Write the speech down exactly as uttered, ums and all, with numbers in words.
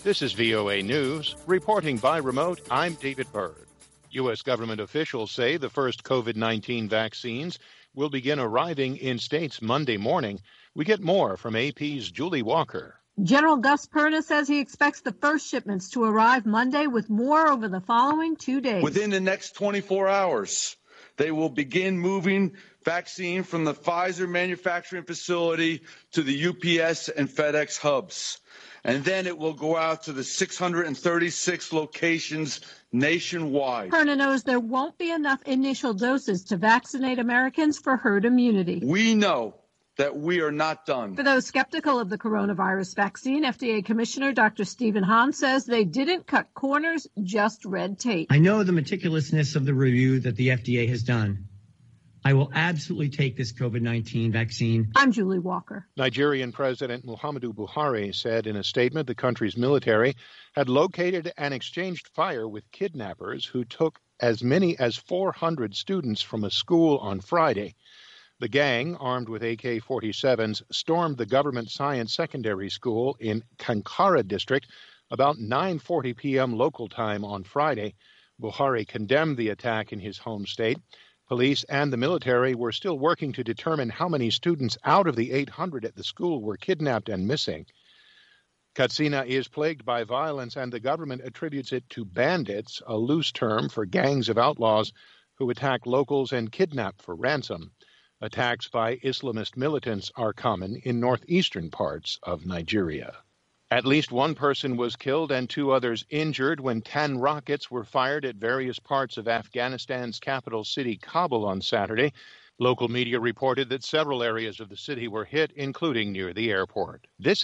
This is V O A News. Reporting by remote, I'm David Byrd. U S government officials say the first COVID nineteen vaccines will begin arriving in states Monday morning. We get more from A P's Julie Walker. General Gus Perna says he expects the first shipments to arrive Monday with more over the following two days. Within the next twenty-four hours, they will begin moving vaccine from the Pfizer manufacturing facility to the U P S and FedEx hubs. And then it will go out to the six hundred thirty-six locations nationwide. Perna knows there won't be enough initial doses to vaccinate Americans for herd immunity. We know that we are not done. For those skeptical of the coronavirus vaccine, F D A Commissioner Doctor Stephen Hahn says they didn't cut corners, just red tape. I know the meticulousness of the review that the F D A has done. I will absolutely take this COVID nineteen vaccine. I'm Julie Walker. Nigerian President Muhammadu Buhari said in a statement the country's military had located and exchanged fire with kidnappers who took as many as four hundred students from a school on Friday. The gang, armed with A K forty-sevens, stormed the government science secondary school in Kankara district about nine forty p.m. local time on Friday. Buhari condemned the attack in his home state. Police and the military were still working to determine how many students out of the eight hundred at the school were kidnapped and missing. Katsina is plagued by violence, and the government attributes it to bandits, a loose term for gangs of outlaws who attack locals and kidnap for ransom. Attacks by Islamist militants are common in northeastern parts of Nigeria. At least one person was killed and two others injured when ten rockets were fired at various parts of Afghanistan's capital city, Kabul, on Saturday. Local media reported that several areas of the city were hit, including near the airport. This